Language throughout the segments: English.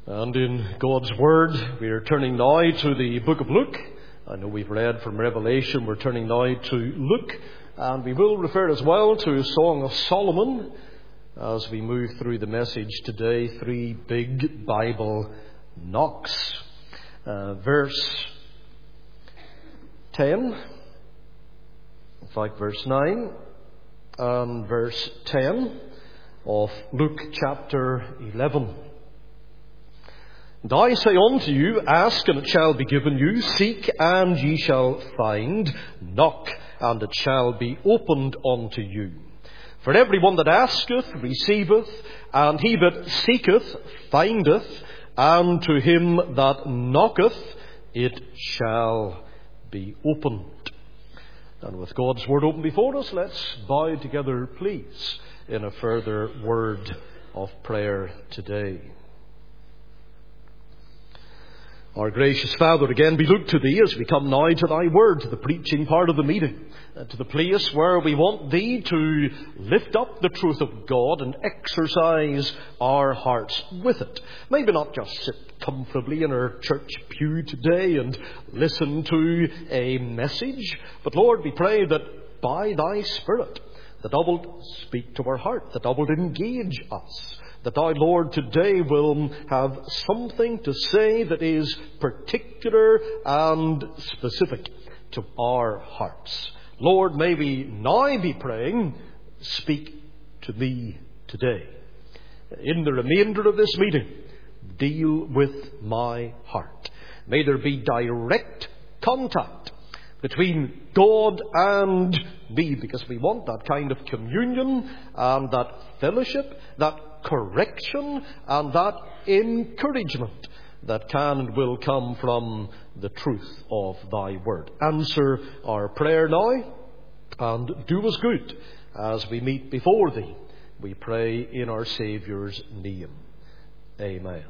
And in God's Word, we are turning now to the book of Luke. I know we've read from Revelation. We're turning now to Luke. And we will refer as well to Song of Solomon as we move through the message today. Three big Bible knocks. Verse 10, in fact verse 9, and verse 10 of Luke chapter 11. And I say unto you, ask and it shall be given you, seek and ye shall find, knock and it shall be opened unto you. For every one that asketh receiveth, and he that seeketh findeth, and to him that knocketh it shall be opened. And with God's Word open before us, let's bow together, please, in a further word of prayer today. Our gracious Father, again we look to Thee as we come now to Thy Word, to the preaching part of the meeting, to the place where we want Thee to lift up the truth of God and exercise our hearts with it. Maybe not just sit comfortably in our church pew today and listen to a message, but Lord, we pray that by Thy Spirit, that Thou wilt speak to our heart, that Thou wilt engage us, that Thou, Lord, today will have something to say that is particular and specific to our hearts. Lord, may we now be praying, speak to me today. In the remainder of this meeting, deal with my heart. May there be direct contact between God and me, because we want that kind of communion and that fellowship, that correction and that encouragement that can and will come from the truth of Thy Word. Answer our prayer now and do us good as we meet before Thee. We pray in our Saviour's name. Amen.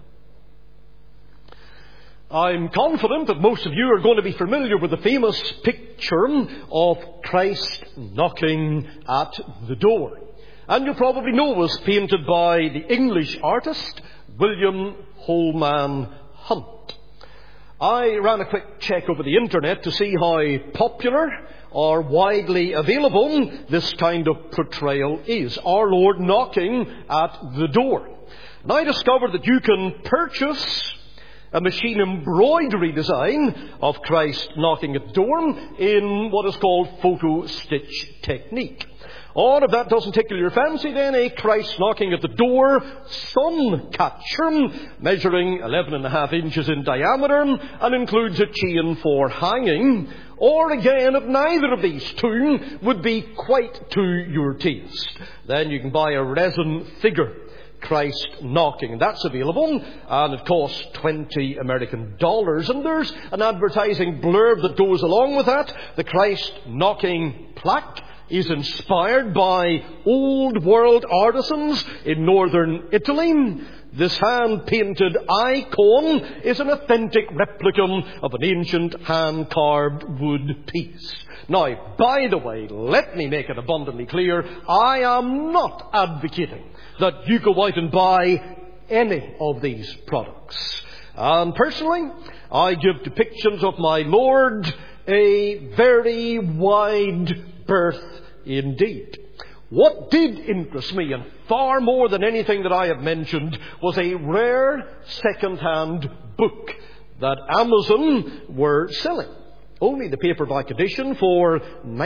I'm confident that most of you are going to be familiar with the famous picture of Christ knocking at the door. And you probably know it was painted by the English artist William Holman Hunt. I ran a quick check over the internet to see how popular or widely available this kind of portrayal is. Our Lord knocking at the door. And I discovered that you can purchase a machine embroidery design of Christ knocking at the door in what is called photo stitch technique. Or if that doesn't tickle your fancy, then a Christ knocking at the door sun catcher measuring 11.5 inches in diameter and includes a chain for hanging. Or again, if neither of these two would be quite to your taste, then you can buy a resin figure Christ knocking. That's available, and it costs $20 American. And there's an advertising blurb that goes along with that. The Christ knocking plaque is inspired by old world artisans in northern Italy. This hand-painted icon is an authentic replica of an ancient hand-carved wood piece. Now, by the way, let me make it abundantly clear, I am not advocating that you go out and buy any of these products. And personally, I give depictions of my Lord a very wide berth indeed. What did interest me, and far more than anything that I have mentioned, was a rare second-hand book that Amazon were selling. Only the paperback edition for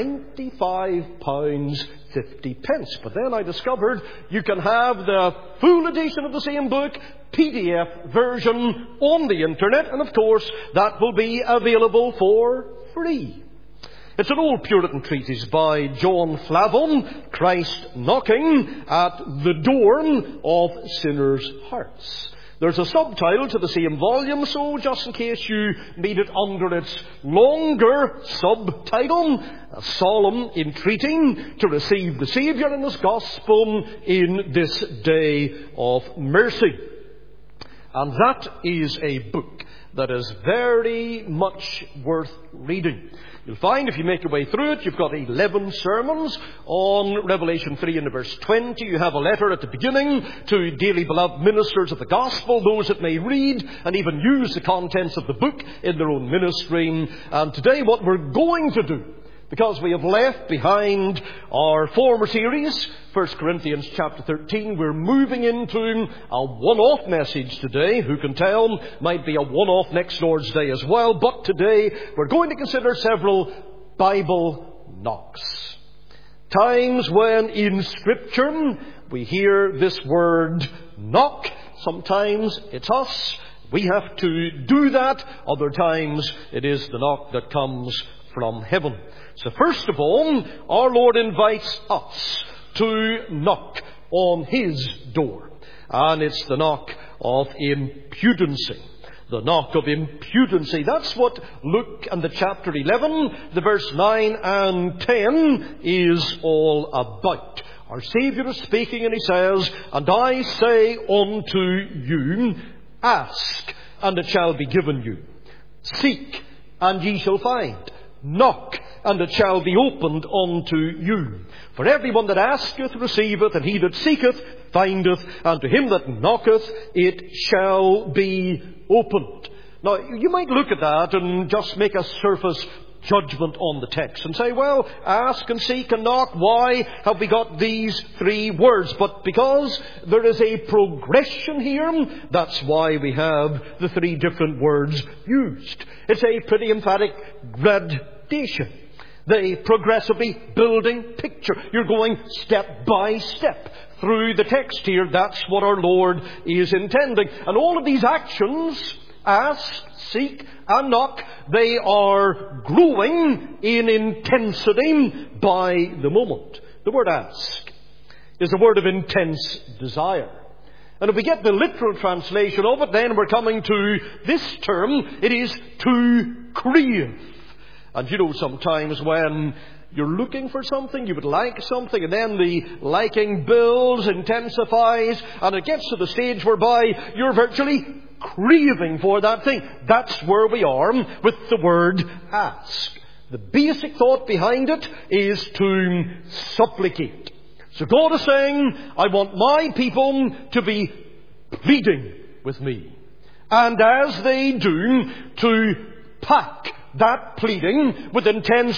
£95.50. But then I discovered you can have the full edition of the same book, PDF version, on the internet. And of course, that will be available for free. It's an old Puritan treatise by John Flavel, Christ knocking at the door of sinners' hearts. There's a subtitle to the same volume, so just in case you need it under its longer subtitle, a solemn entreating to receive the Saviour and His Gospel in this day of mercy. And that is a book that is very much worth reading. You'll find if you make your way through it, you've got 11 sermons on Revelation 3 and verse 20. You have a letter at the beginning to dearly beloved ministers of the gospel, those that may read and even use the contents of the book in their own ministry. And today what we're going to do, because we have left behind our former series, 1 Corinthians chapter 13, we're moving into a one-off message today. Who can tell? Might be a one-off next Lord's Day as well. But today we're going to consider several Bible knocks. Times when in Scripture we hear this word knock. Sometimes it's us. We have to do that. Other times it is the knock that comes from heaven. So first of all, our Lord invites us to knock on His door. And it's the knock of impudency. The knock of impudency. That's what Luke and the chapter 11, the verse 9 and 10 is all about. Our Saviour is speaking and He says, "And I say unto you, ask, and it shall be given you. Seek, and ye shall find. Knock, and it shall be opened unto you. For everyone that asketh receiveth, and he that seeketh findeth, and to him that knocketh it shall be opened." Now, you might look at that and just make a surface judgment on the text and say, well, ask and seek and knock, why have we got these three words? But because there is a progression here, that's why we have the three different words used. It's a pretty emphatic gradation. The progressively building picture. You're going step by step through the text here. That's what our Lord is intending. And all of these actions, ask, seek, and knock, they are growing in intensity by the moment. The word ask is a word of intense desire. And if we get the literal translation of it, then we're coming to this term. It is to crave. And you know, sometimes when you're looking for something, you would like something, and then the liking builds, intensifies, and it gets to the stage whereby you're virtually craving for that thing. That's where we are with the word ask. The basic thought behind it is to supplicate. So God is saying, I want my people to be pleading with me. And as they do, to pack that pleading with intense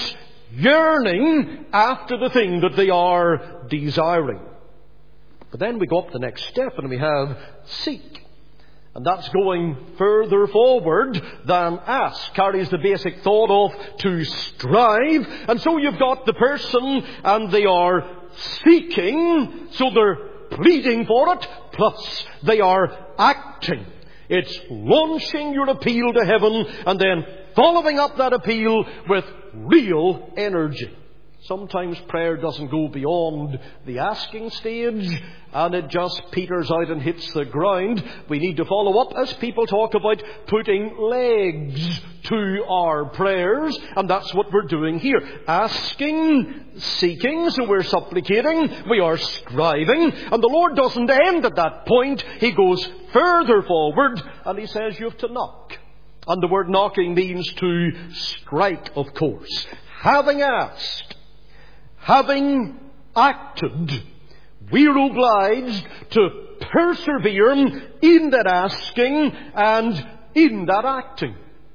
yearning after the thing that they are desiring. But then we go up the next step and we have seek. And that's going further forward than ask. Carries the basic thought of to strive. And so you've got the person and they are seeking, so they're pleading for it, plus they are acting. It's launching your appeal to heaven and then following up that appeal with real energy. Sometimes prayer doesn't go beyond the asking stage and it just peters out and hits the ground. We need to follow up, as people talk about, putting legs to our prayers, and that's what we're doing here. Asking, seeking, so we're supplicating, we are striving, and the Lord doesn't end at that point. He goes further forward and He says you have to knock. And the word knocking means to strike, of course. Having asked, having acted, we're obliged to persevere in that asking and in that acting.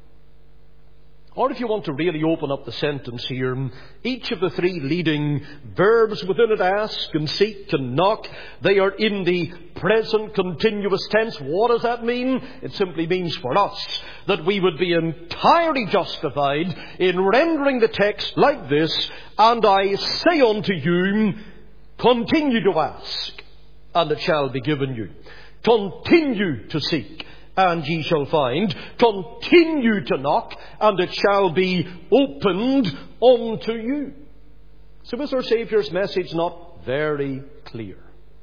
Or if you want to really open up the sentence here, each of the three leading verbs within it, ask and seek and knock, they are in the present continuous tense. What does that mean? It simply means for us that we would be entirely justified in rendering the text like this, and I say unto you, continue to ask, and it shall be given you. Continue to seek, and ye shall find. Continue to knock, and it shall be opened unto you. So is our Saviour's message not very clear?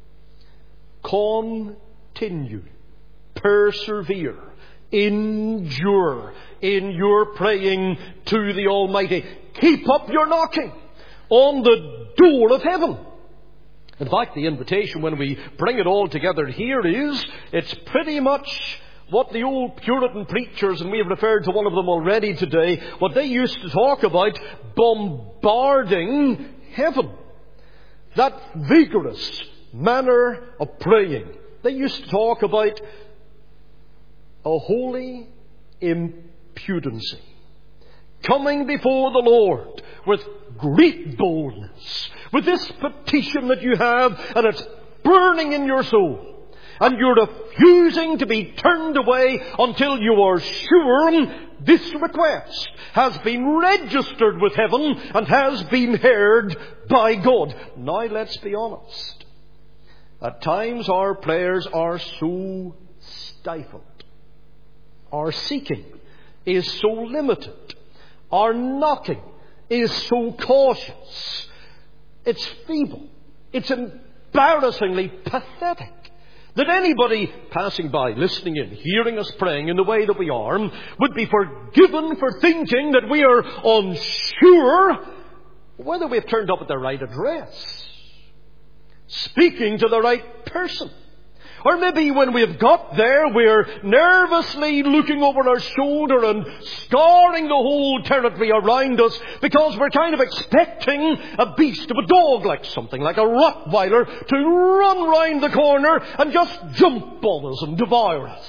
Continue, persevere, endure in your praying to the Almighty. Keep up your knocking on the door of heaven. In fact, the invitation when we bring it all together here is, it's pretty much what the old Puritan preachers, and we have referred to one of them already today, what they used to talk about, bombarding heaven. That vigorous manner of praying. They used to talk about a holy impudency. Coming before the Lord with great boldness, with this petition that you have, and it's burning in your soul. And you're refusing to be turned away until you are sure this request has been registered with heaven and has been heard by God. Now let's be honest. At times our prayers are so stifled. Our seeking is so limited. Our knocking is so cautious. It's feeble. It's embarrassingly pathetic. That anybody passing by, listening in, hearing us praying in the way that we are, would be forgiven for thinking that we are unsure whether we've turned up at the right address, speaking to the right person. Or maybe when we've got there, we're nervously looking over our shoulder and scouring the whole territory around us because we're kind of expecting a beast of a dog, like something like a Rottweiler, to run round the corner and just jump on us and devour us.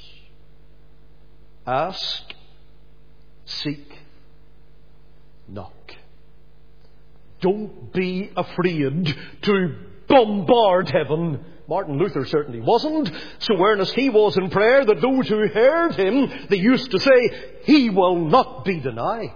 Ask, seek, knock. Don't be afraid to bombard heaven. Martin Luther certainly wasn't. So earnest he was in prayer that those who heard him, they used to say, he will not be denied.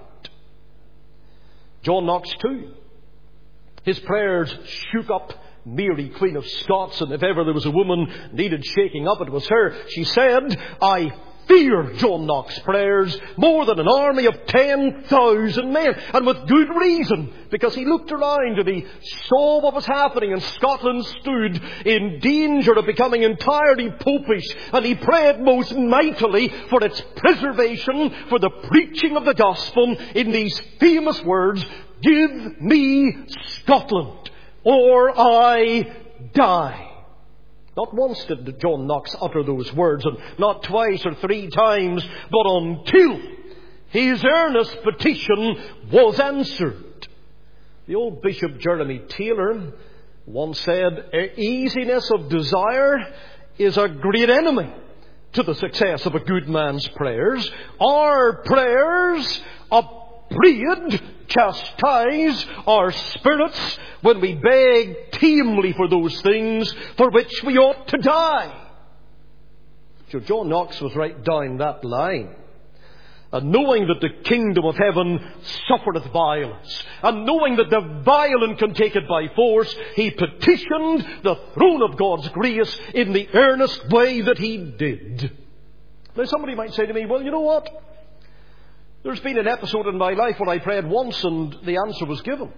John Knox too. His prayers shook up Mary, Queen of Scots, and if ever there was a woman needed shaking up, it was her. She said, I fear John Knox's prayers more than an army of 10,000 men. And with good reason, because he looked around and he saw what was happening, and Scotland stood in danger of becoming entirely popish, and he prayed most mightily for its preservation, for the preaching of the gospel in these famous words, give me Scotland, or I die. Not once did John Knox utter those words, and not twice or three times, but until his earnest petition was answered. The old Bishop Jeremy Taylor once said, easiness of desire is a great enemy to the success of a good man's prayers. Our prayers upbraid, chastise our spirits when we beg tamely for those things for which we ought to die. So John Knox was right down that line. And knowing that the kingdom of heaven suffereth violence, and knowing that the violent can take it by force, he petitioned the throne of God's grace in the earnest way that he did. Now somebody might say to me, well, you know what? There's been an episode in my life where I prayed once and the answer was given.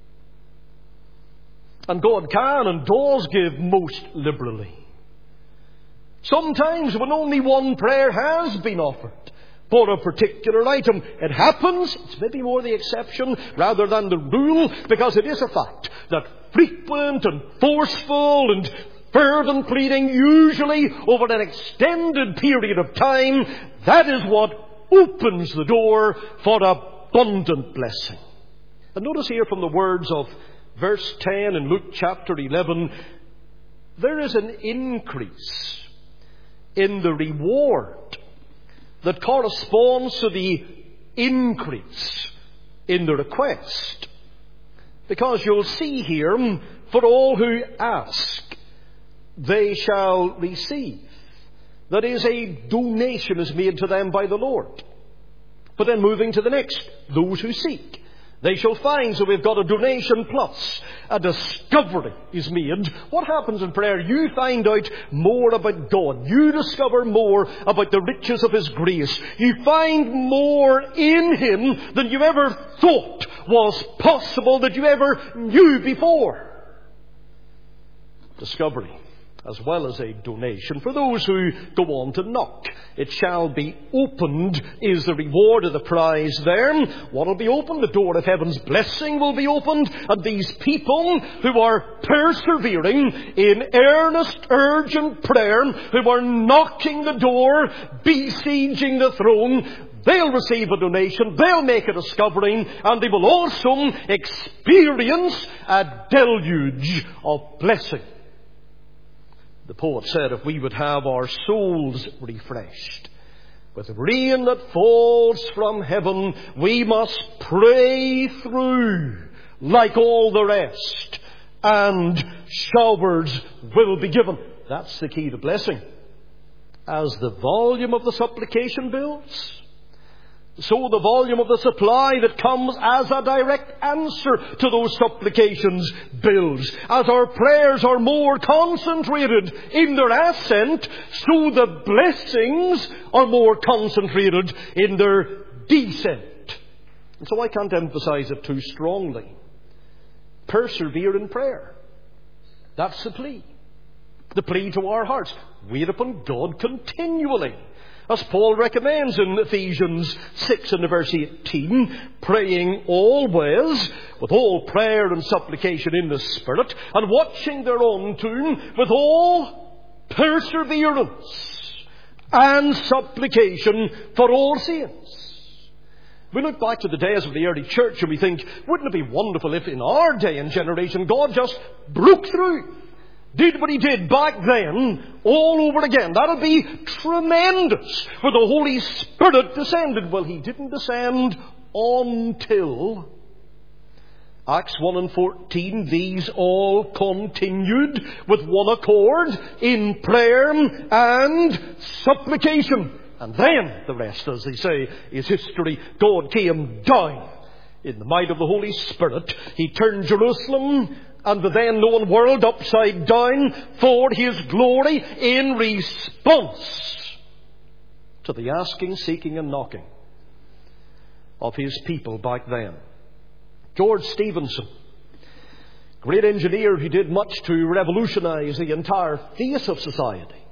And God can and does give most liberally. Sometimes when only one prayer has been offered for a particular item, it happens, it's maybe more the exception rather than the rule, because it is a fact that frequent and forceful and fervent pleading, usually over an extended period of time, that is what opens the door for abundant blessing. And notice here from the words of verse 10 in Luke chapter 11, there is an increase in the reward that corresponds to the increase in the request. Because you'll see here, for all who ask, they shall receive. That is, a donation is made to them by the Lord. But then moving to the next, those who seek, they shall find. So we've got a donation plus a discovery is made. What happens in prayer? You find out more about God. You discover more about the riches of His grace. You find more in Him than you ever thought was possible, that you ever knew before. Discovery. as well as a donation for those who go on to knock. It shall be opened is the reward of the prize there. What will be opened? The door of heaven's blessing will be opened, and these people who are persevering in earnest, urgent prayer, who are knocking the door, besieging the throne, they'll receive a donation, they'll make a discovery, and they will also experience a deluge of blessing. The poet said, if we would have our souls refreshed with rain that falls from heaven, we must pray through like all the rest, and showers will be given. That's the key to blessing. As the volume of the supplication builds, so the volume of the supply that comes as a direct answer to those supplications builds. As our prayers are more concentrated in their ascent, so the blessings are more concentrated in their descent. And so I can't emphasize it too strongly. Persevere in prayer. That's the plea. The plea to our hearts. Wait upon God continually. As Paul recommends in Ephesians 6 and verse 18, praying always with all prayer and supplication in the Spirit, and watching thereunto with all perseverance and supplication for all saints. We look back to the days of the early church and we think, wouldn't it be wonderful if in our day and generation God just broke through, did what he did back then all over again. That would be tremendous, for the Holy Spirit descended. Well, he didn't descend until Acts 1 and 14. These all continued with one accord in prayer and supplication. And then the rest, as they say, is history. God came down in the might of the Holy Spirit. He turned Jerusalem and the then known world upside down for his glory in response to the asking, seeking and knocking of his people back then. George Stephenson, great engineer who did much to revolutionize the entire face of society,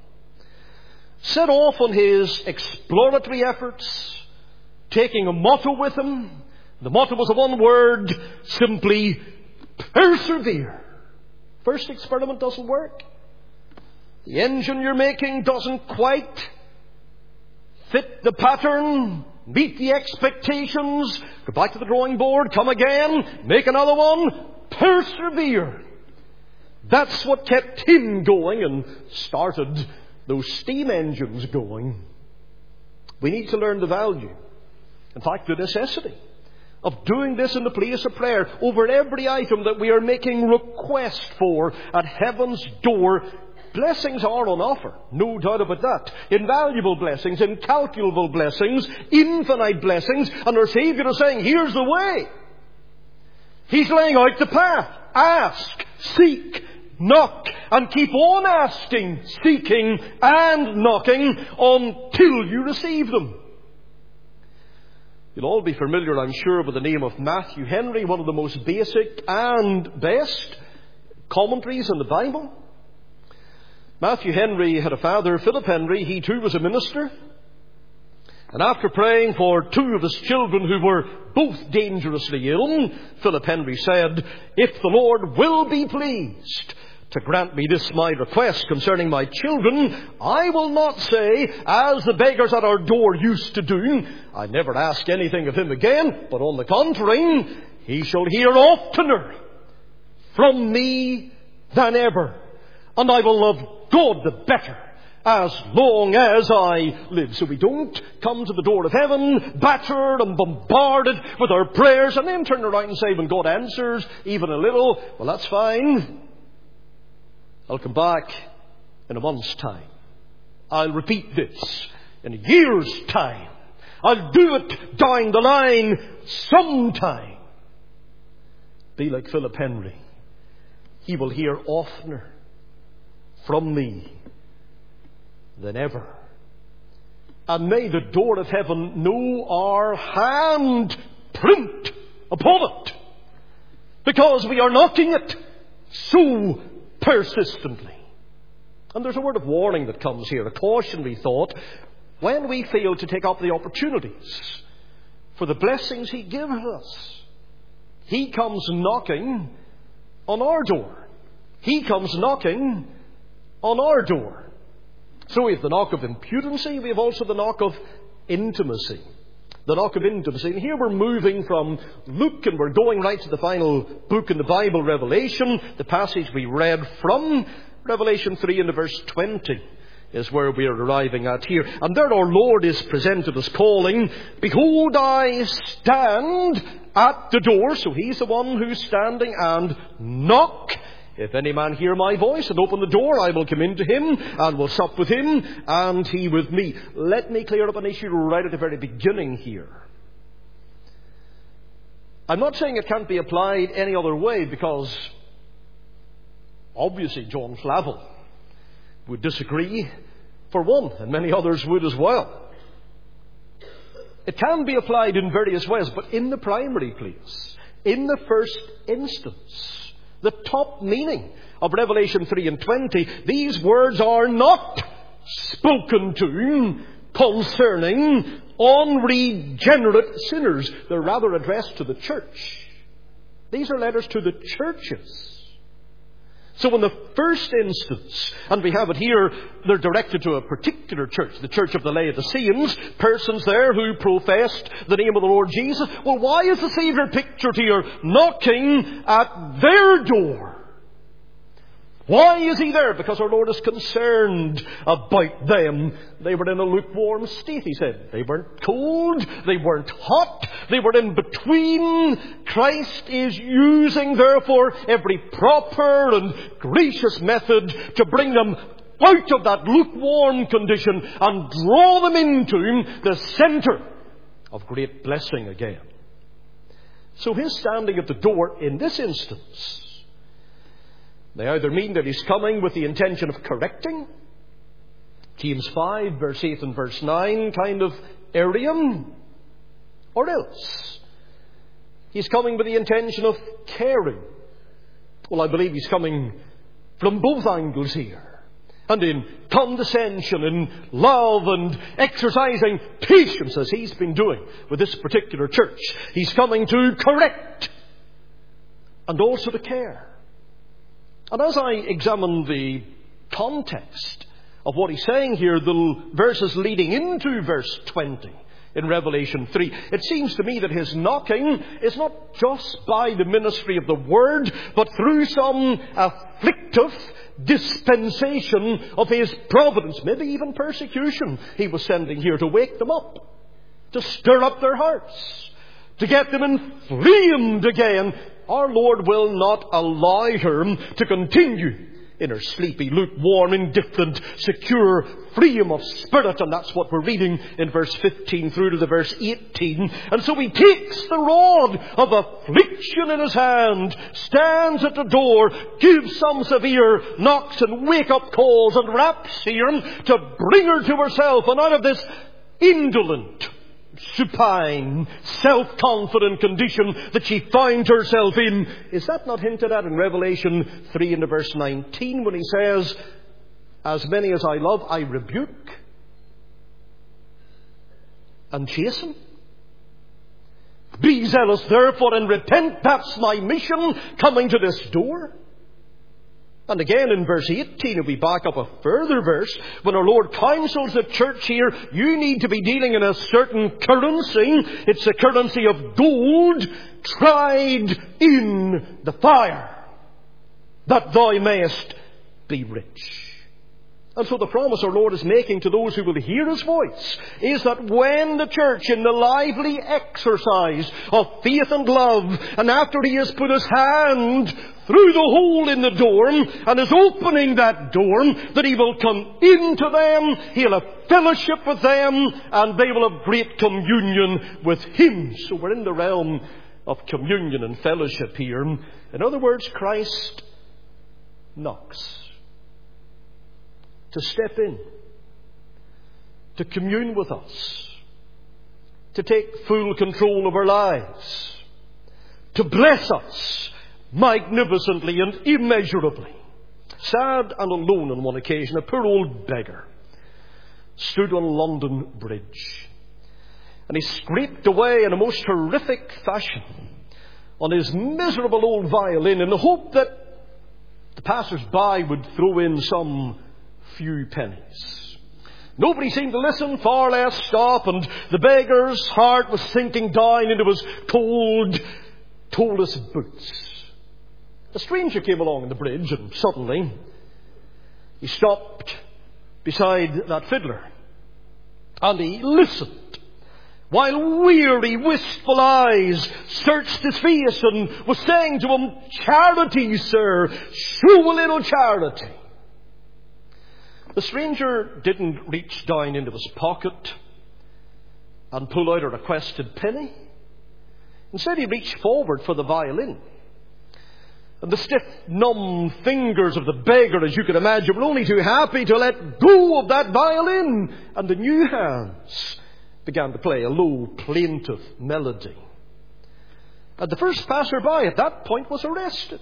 set off on his exploratory efforts, taking a motto with him. The motto was a one word, simply persevere. First experiment doesn't work. The engine you're making doesn't quite fit the pattern, meet the expectations. Go back to the drawing board, come again, make another one, persevere. That's what kept him going and started those steam engines going. We need to learn the value, in fact the necessity, of doing this in the place of prayer over every item that we are making request for at heaven's door. Blessings are on offer, no doubt about that. Invaluable blessings, incalculable blessings, infinite blessings. And our Saviour is saying, here's the way. He's laying out the path. Ask, seek, knock, and keep on asking, seeking, and knocking until you receive them. You'll all be familiar, I'm sure, with the name of Matthew Henry, one of the most basic and best commentaries in the Bible. Matthew Henry had a father, Philip Henry. He too was a minister. And after praying for two of his children who were both dangerously ill, Philip Henry said, "If the Lord will be pleased to grant me this my request concerning my children, I will not say, as the beggars at our door used to do, I never ask anything of him again, but on the contrary, he shall hear oftener from me than ever, and I will love God the better as long as I live." So we don't come to the door of heaven battered and bombarded with our prayers and then turn around and say, when God answers even a little, well, that's fine, I'll come back in a month's time. I'll repeat this in a year's time. I'll do it down the line sometime. Be like Philip Henry. He will hear oftener from me than ever. And may the door of heaven know our hand print upon it, because we are knocking it so persistently. And there's a word of warning that comes here, a cautionary thought, when we fail to take up the opportunities for the blessings He gives us. He comes knocking on our door. He comes knocking on our door. So we have the knock of impudency, we have also the knock of intimacy. The knock of intimacy. And here we're moving from Luke and we're going right to the final book in the Bible, Revelation. The passage we read from Revelation 3 and verse 20 is where we are arriving at here. And there our Lord is presented as calling, "Behold, I stand at the door." So He's the one who's standing, and knock. "If any man hear my voice and open the door, I will come into him and will sup with him and he with me." Let me clear up an issue right at the very beginning here. I'm not saying it can't be applied any other way, because obviously John Flavel would disagree, for one, and many others would as well. It can be applied in various ways, but in the primary place, in the first instance, the top meaning of Revelation 3 and 20, these words are not spoken to concerning unregenerate sinners. They're rather addressed to the church. These are letters to the churches. So in the first instance, and we have it here, they're directed to a particular church, the church of the Laodiceans, persons there who professed the name of the Lord Jesus. Well, why is the Saviour pictured here knocking at their door? Why is He there? Because our Lord is concerned about them. They were in a lukewarm state, He said. They weren't cold, they weren't hot, they were in between. Christ is using, therefore, every proper and gracious method to bring them out of that lukewarm condition and draw them into the centre of great blessing again. So His standing at the door in this instance, they either mean that He's coming with the intention of correcting, James 5, verse 8 and verse 9 kind of area, or else He's coming with the intention of caring. Well, I believe He's coming from both angles here, and in condescension, in love, and exercising patience, as He's been doing with this particular church. He's coming to correct and also to care. And as I examine the context of what He's saying here, the verses leading into verse 20 in Revelation 3, it seems to me that His knocking is not just by the ministry of the Word, but through some afflictive dispensation of His providence, maybe even persecution He was sending here to wake them up, to stir up their hearts, to get them inflamed again. Our Lord will not allow her to continue in her sleepy, lukewarm, indifferent, secure freedom of spirit. And that's what we're reading in verse 15 through to the verse 18. And so He takes the rod of affliction in His hand, stands at the door, gives some severe knocks and wake-up calls, and raps here to bring her to herself and out of this indolent, supine, self-confident condition that she found herself in. Is that not hinted at in Revelation 3 and verse 19 when He says, "As many as I love, I rebuke and chasten. Be zealous therefore and repent." That's my mission, coming to this door. And again in verse 18, if we back up a further verse, when our Lord counsels the church here, you need to be dealing in a certain currency. It's a currency of gold tried in the fire, that thou mayest be rich. And so the promise our Lord is making to those who will hear His voice is that when the church, in the lively exercise of faith and love, and after He has put His hand through the hole in the door and is opening that door, that He will come into them, He'll have fellowship with them, and they will have great communion with Him. So we're in the realm of communion and fellowship here. In other words, Christ knocks to step in, to commune with us, to take full control of our lives, to bless us magnificently and immeasurably. sad and alone on one occasion, a poor old beggar stood on London Bridge. And he scraped away in a most horrific fashion on his miserable old violin in the hope that the passers-by would throw in some few pennies. Nobody seemed to listen, far less stop, and the beggar's heart was sinking down into his cold, toeless boots. A stranger came along on the bridge, and suddenly he stopped beside that fiddler. And he listened, while weary, wistful eyes searched his face and was saying to him, "Charity, sir, show a little charity." The stranger didn't reach down into his pocket and pull out a requested penny. Instead, he reached forward for the violin. And the stiff, numb fingers of the beggar, as you can imagine, were only too happy to let go of that violin. And the new hands began to play a low, plaintive melody. And the first passer-by at that point was arrested.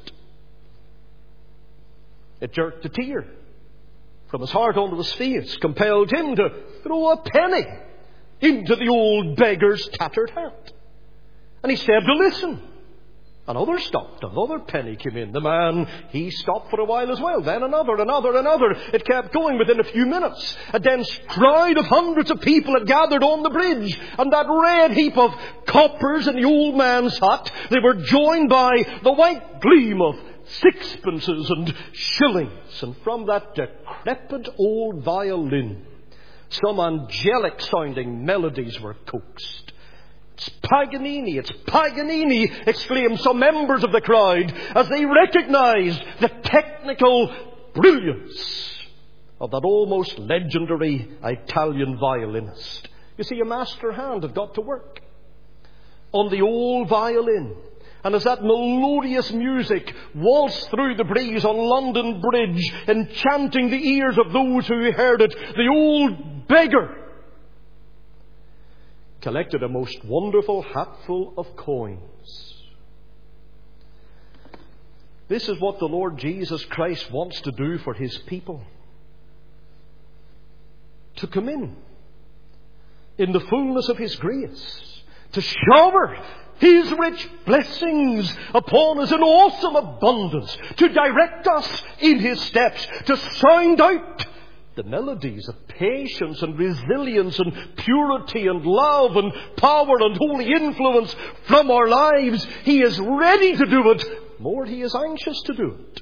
It jerked a tear from his heart onto his face, compelled him to throw a penny into the old beggar's tattered hat. And he said to listen. Another stopped. Another penny came in. The man, he stopped for a while as well. Then another. It kept going. Within a few minutes, a dense crowd of hundreds of people had gathered on the bridge. And that red heap of coppers in the old man's hut, they were joined by the white gleam of sixpences and shillings. And from that decrepit old violin, some angelic-sounding melodies were coaxed. "It's Paganini, exclaimed some members of the crowd as they recognized the technical brilliance of that almost legendary Italian violinist. You see, a master hand had got to work on the old violin. And as that melodious music waltzed through the breeze on London Bridge, enchanting the ears of those who heard it, the old beggar collected a most wonderful hatful of coins. This is what the Lord Jesus Christ wants to do for His people. To come in the fullness of His grace, to shower His rich blessings upon us in awesome abundance, to direct us in His steps, to sound out the melodies of patience and resilience and purity and love and power and holy influence from our lives. He is ready to do it. More, He is anxious to do it.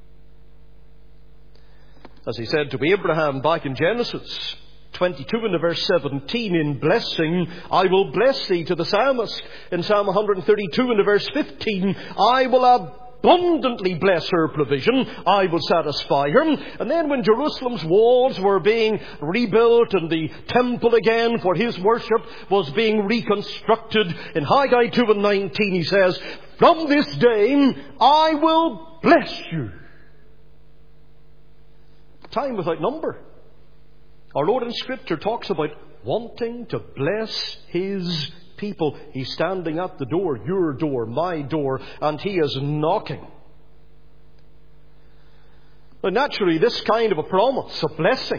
As He said to Abraham back in Genesis 22 and verse 17, in blessing I will bless thee, to the psalmist in Psalm 132 and verse 15, I will abundantly bless her provision, I will satisfy her. And then when Jerusalem's walls were being rebuilt and the temple again for His worship was being reconstructed, in Haggai 2 and 19 He says, from this day I will bless you. Time without number. Our Lord in Scripture talks about wanting to bless His people. He's standing at the door, your door, my door, and He is knocking. Now, naturally, this kind of a promise, a blessing,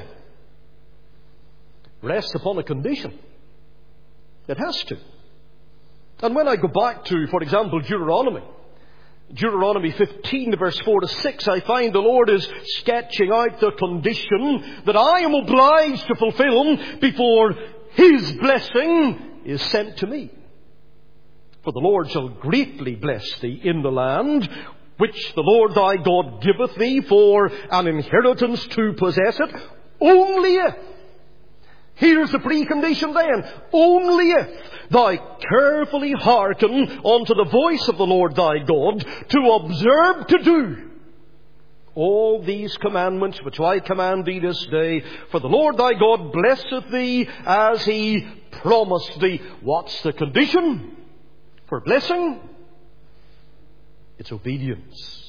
rests upon a condition. It has to. And when I go back to, for example, Deuteronomy 15, verse 4 to 6, I find the Lord is sketching out the condition that I am obliged to fulfill before His blessing is sent to me. For the Lord shall greatly bless thee in the land which the Lord thy God giveth thee for an inheritance to possess it, only if, here's the precondition then, only if thou carefully hearken unto the voice of the Lord thy God, to observe to do all these commandments which I command thee this day. For the Lord thy God blesseth thee as He promised thee. What's the condition for blessing? It's obedience.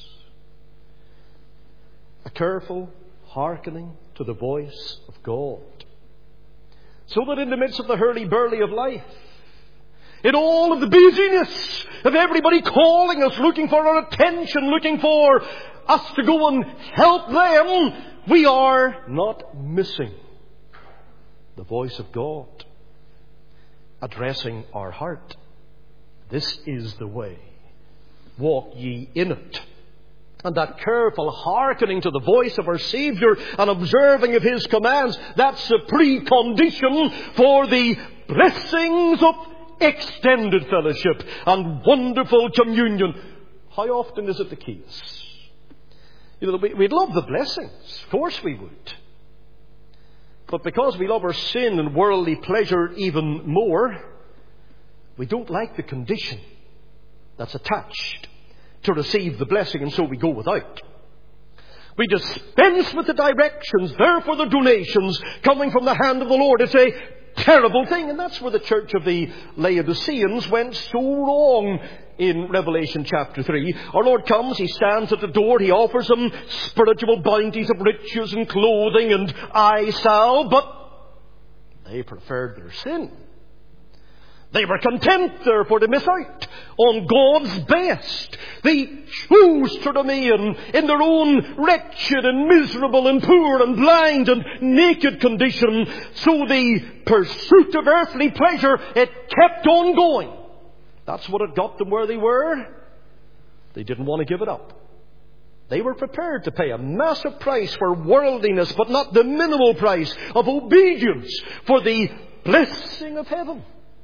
A careful hearkening to the voice of God. So that in the midst of the hurly-burly of life, in all of the busyness of everybody calling us, looking for our attention, looking for us to go and help them, we are not missing the voice of God addressing our heart. This is the way. Walk ye in it. And that careful hearkening to the voice of our Saviour and observing of His commands, that's a precondition for the blessings of extended fellowship and wonderful communion. How often is it the case? We'd love the blessings. Of course we would. But because we love our sin and worldly pleasure even more, we don't like the condition that's attached to receive the blessing, and so we go without. We dispense with the directions, therefore the donations coming from the hand of the Lord. It's a terrible thing, and that's where the church of the Laodiceans went so wrong in Revelation chapter 3. Our Lord comes, He stands at the door, He offers them spiritual bounties of riches and clothing and eye salve, but they preferred their sin. They were content, therefore, to miss out on God's best. They chose to remain in their own wretched and miserable and poor and blind and naked condition. So the pursuit of earthly pleasure, it kept on going. That's what had got them where they were. They didn't want to give it up. They were prepared to pay a massive price for worldliness, but not the minimal price of obedience for the blessing of heaven.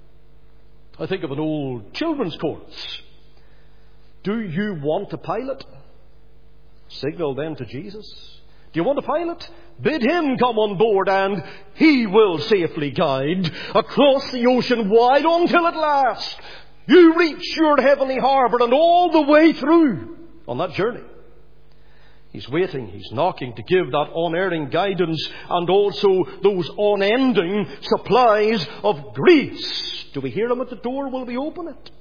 I think of an old children's chorus. Do you want a pilot? Signal then to Jesus. Do you want a pilot? Bid him come on board and he will safely guide across the ocean wide until at last you reach your heavenly harbour, and all the way through on that journey He's waiting, He's knocking to give that unerring guidance and also those unending supplies of grace. Do we hear Him at the door? Will we open it?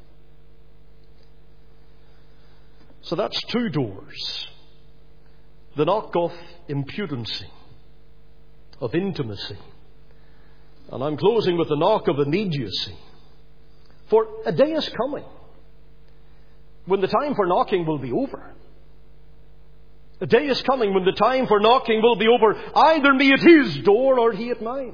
So that's two doors. The knock of impudency, of intimacy. And I'm closing with the knock of immediacy. For a day is coming when the time for knocking will be over. A day is coming when the time for knocking will be over, either me at His door or He at mine.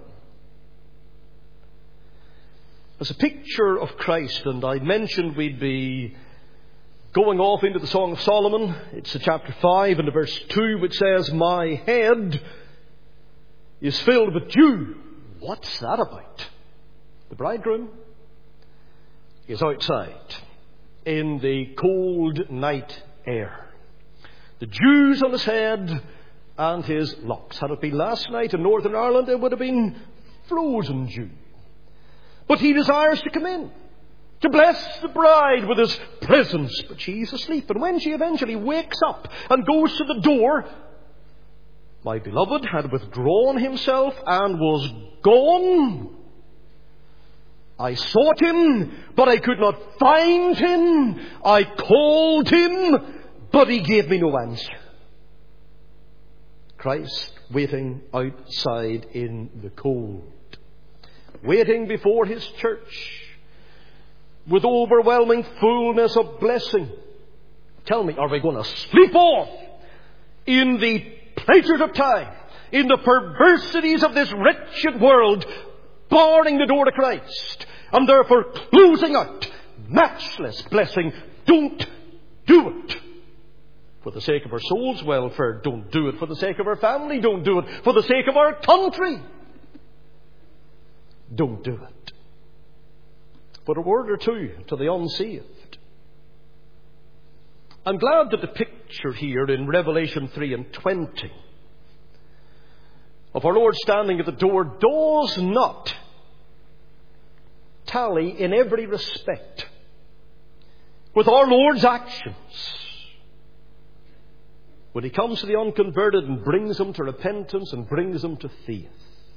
As a picture of Christ, and I mentioned we'd be going off into the Song of Solomon. It's chapter 5 and verse 2, which says, my head is filled with dew. What's that about? The bridegroom is outside in the cold night air. The dews on his head and his locks. Had it been last night in Northern Ireland, it would have been frozen dew. But he desires to come in, to bless the bride with his presence. But she's asleep. And when she eventually wakes up and goes to the door, my beloved had withdrawn himself and was gone. I sought him, but I could not find him. I called him, but he gave me no answer. Christ waiting outside in the cold. Waiting before His church with overwhelming fullness of blessing. Tell me, are we going to sleep off in the pleasures of time, in the perversities of this wretched world, barring the door to Christ, and therefore closing out matchless blessing? Don't do it. For the sake of our soul's welfare, don't do it. For the sake of our family, don't do it. For the sake of our country, don't do it. But a word or two to the unsaved. I'm glad that the picture here in Revelation 3 and 20 of our Lord standing at the door does not tally in every respect with our Lord's actions when He comes to the unconverted and brings them to repentance and brings them to faith.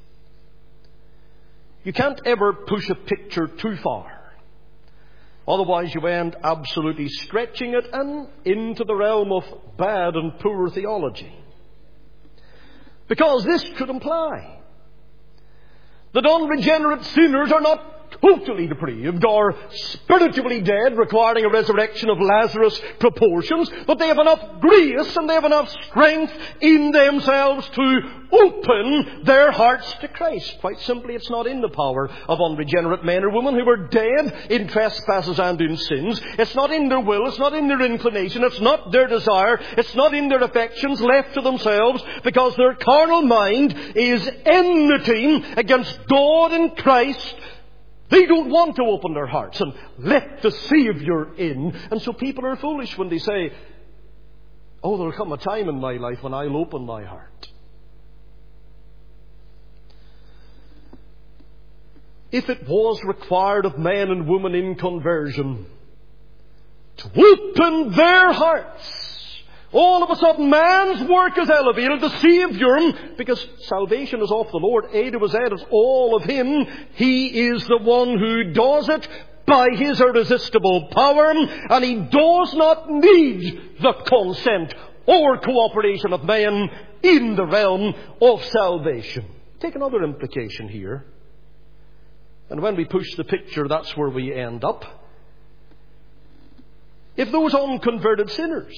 You can't ever push a picture too far. Otherwise you end absolutely stretching it and into the realm of bad and poor theology. Because this could imply that unregenerate sinners are not totally depraved or spiritually dead, requiring a resurrection of Lazarus proportions, but they have enough grace and they have enough strength in themselves to open their hearts to Christ. Quite simply, it's not in the power of unregenerate men or women who are dead in trespasses and in sins. It's not in their will, it's not in their inclination, it's not their desire, it's not in their affections left to themselves, because their carnal mind is enmity against God and Christ. They don't want to open their hearts and let the Saviour in. And so people are foolish when they say, oh, there'll come a time in my life when I'll open my heart. If it was required of men and women in conversion to open their hearts, all of a sudden man's work is elevated, the Saviour, because salvation is of the Lord, A to Z is all of Him. He is the one who does it by His irresistible power, and He does not need the consent or cooperation of men in the realm of salvation. Take another implication here. And when we push the picture, that's where we end up. If those unconverted sinners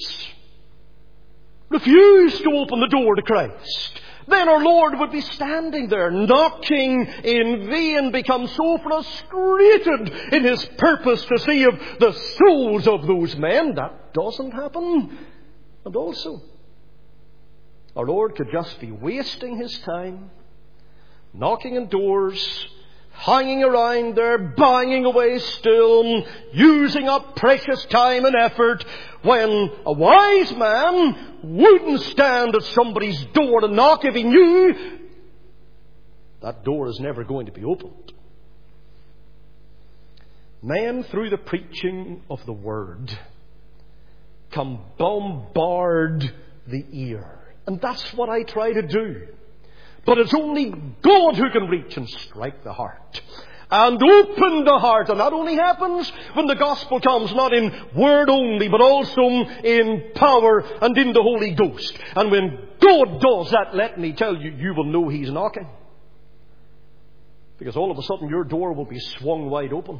refuse to open the door to Christ, then our Lord would be standing there knocking in vain, become so frustrated in His purpose to save the souls of those men. That doesn't happen. And also, our Lord could just be wasting His time, knocking on doors, hanging around there, banging away still, using up precious time and effort, when a wise man wouldn't stand at somebody's door and knock if he knew that door is never going to be opened. Men, through the preaching of the Word, can bombard the ear. And that's what I try to do. But it's only God who can reach and strike the heart and open the heart. And that only happens when the gospel comes, not in word only, but also in power and in the Holy Ghost. And when God does that, let me tell you, you will know He's knocking. Because all of a sudden your door will be swung wide open.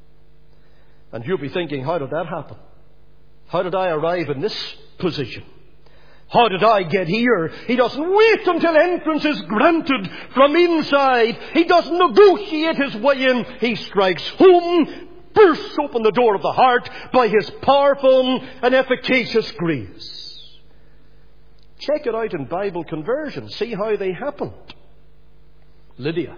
And you'll be thinking, how did that happen? How did I arrive in this position? How did I get here? He doesn't wait until entrance is granted from inside. He doesn't negotiate His way in. He strikes home, bursts open the door of the heart by His powerful and efficacious grace. Check it out in Bible conversion. See how they happened. Lydia,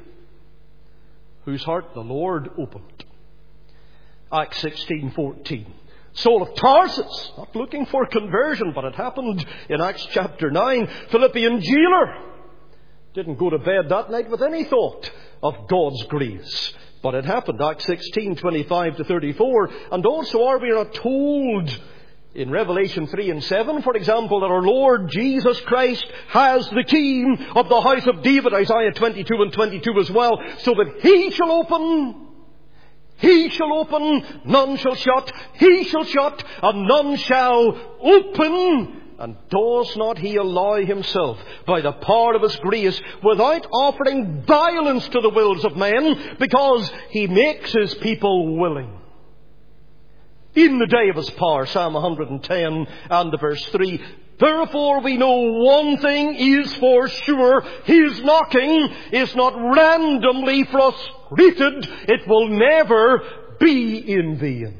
whose heart the Lord opened. Acts 16:14. Saul of Tarsus, not looking for conversion, but it happened in Acts chapter 9. Philippian jailer didn't go to bed that night with any thought of God's grace, but it happened. Acts 16:25-34. And also, are we not told in Revelation 3 and 7, for example, that our Lord Jesus Christ has the key of the house of David, Isaiah 22 and 22 as well, so that He shall open, He shall open, none shall shut. He shall shut, and none shall open. And does not He allow Himself, by the power of His grace, without offering violence to the wills of men, because He makes His people willing. In the day of His power, Psalm 110 and verse 3, therefore we know one thing is for sure, His knocking is not randomly frustrated. It will never be in vain.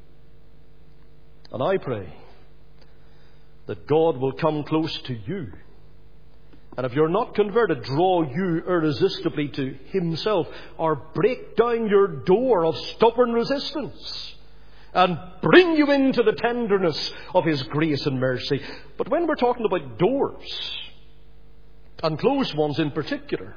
And I pray that God will come close to you. And if you're not converted, draw you irresistibly to Himself, or break down your door of stubborn resistance and bring you into the tenderness of His grace and mercy. But when we're talking about doors, and closed ones in particular,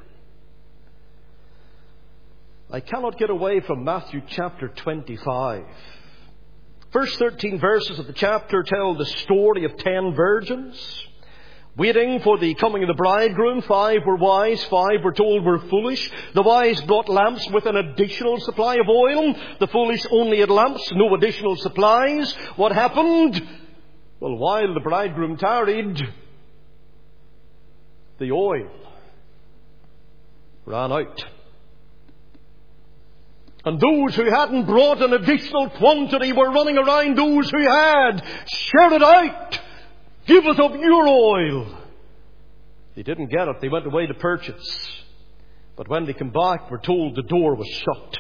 I cannot get away from Matthew chapter 25. First 13 verses of the chapter tell the story of 10 virgins waiting for the coming of the bridegroom. 5 were wise, 5 were told were foolish. The wise brought lamps with an additional supply of oil. The foolish only had lamps, no additional supplies. What happened? Well, while the bridegroom tarried, the oil ran out. And those who hadn't brought an additional quantity were running around those who had. Share it out. Give us of your oil. They didn't get it. They went away to purchase. But when they came back, we're told the door was shut.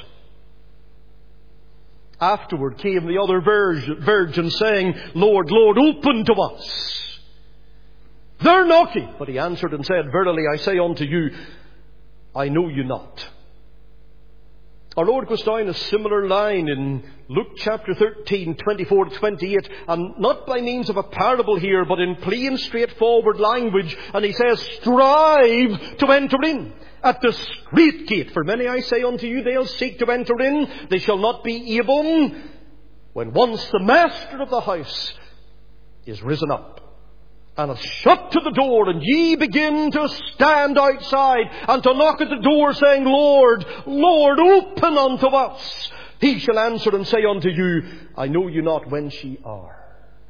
Afterward came the other virgin saying, Lord, Lord, open to us. They're knocking. But he answered and said, Verily I say unto you, I know you not. Our Lord goes down a similar line in Luke chapter 13, 24 to 28, and not by means of a parable here, but in plain, straightforward language. And he says, strive to enter in at the strait gate. For many, I say unto you, they'll seek to enter in. They shall not be able. When once the master of the house is risen up, and is shut to the door, and ye begin to stand outside and to knock at the door, saying, Lord, Lord, open unto us. He shall answer and say unto you, I know you not whence ye are.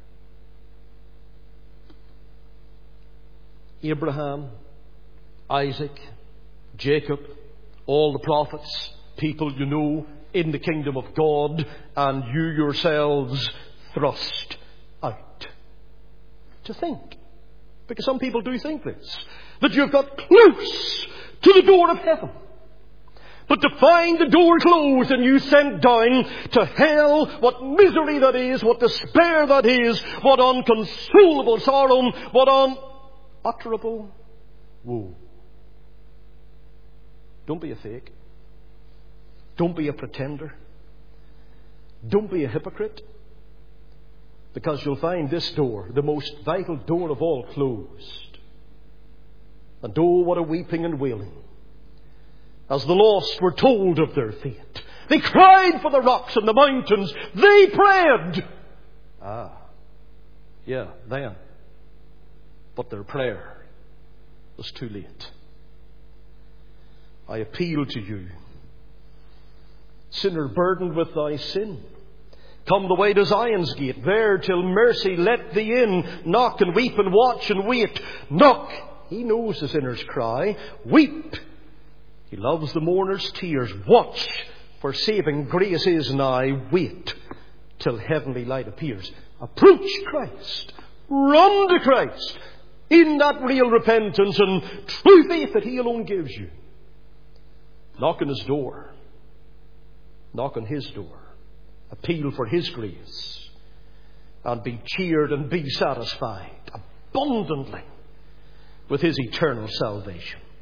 Abraham, Isaac, Jacob, all the prophets, people you know in the kingdom of God, and you yourselves thrust out. To think. Because some people do think this. That you've got close to the door of heaven. But to find the door closed and you sent down to hell, what misery that is, what despair that is, what unconsolable sorrow, what unutterable woe. Don't be a fake. Don't be a pretender. Don't be a hypocrite. Because you'll find this door, the most vital door of all, closed. And oh, what a weeping and wailing. As the lost were told of their fate. They cried for the rocks and the mountains. They prayed. Yeah, then. But their prayer was too late. I appeal to you, sinner burdened with thy sin. Come the way to Zion's gate, there till mercy let thee in. Knock and weep and watch and wait. Knock. He knows the sinner's cry. Weep. He loves the mourner's tears. Watch, for saving grace is nigh. Wait till heavenly light appears. Approach Christ. Run to Christ in that real repentance and true faith that He alone gives you. Knock on His door. Knock on His door. Appeal for His grace, and be cheered and be satisfied abundantly with His eternal salvation.